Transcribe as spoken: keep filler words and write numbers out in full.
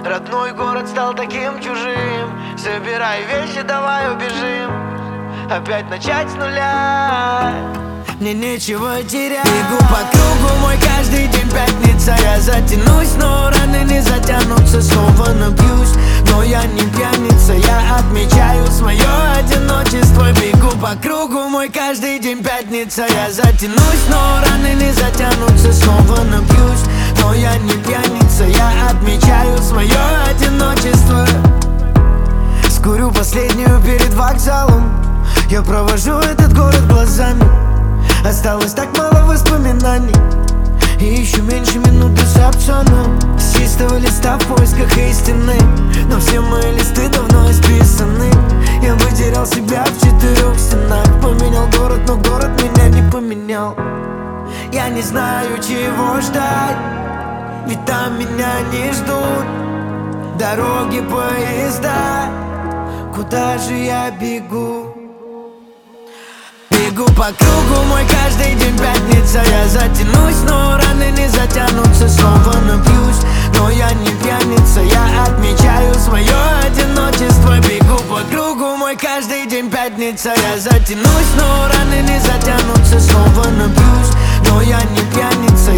Родной город стал таким чужим. Собирай вещи, давай убежим. Опять начать с нуля. Мне нечего терять. Бегу по кругу, мой каждый день пятница. Я затянусь, но раны не затянутся. Снова напьюсь, но я не пьяница. Я отмечаю свое одиночество. Бегу по кругу, мой каждый день пятница. Я затянусь, но раны не затянутся. Снова напьюсь, но я не пьяница. Я отмечаю свое одиночество. Скурю последнюю перед вокзалом. Я провожу этот город глазами. Осталось так мало воспоминаний. И еще меньше минуты с опционом. С чистого листа в поисках истины. Но все мои листы давно исписаны. Я потерял себя в четырех стенах. Поменял город, но город меня не поменял. Я не знаю, чего ждать, ведь там меня не ждут дороги, поезда. Куда же я бегу? Бегу по кругу, мой каждый день пятница. Я затянусь, но раны не затянутся. Снова напьюсь, но я не пьяница. Я отмечаю свое одиночество. Бегу по кругу, мой каждый день пятница. Я затянусь, но раны не затянутся. Снова напьюсь, но я не пьяница.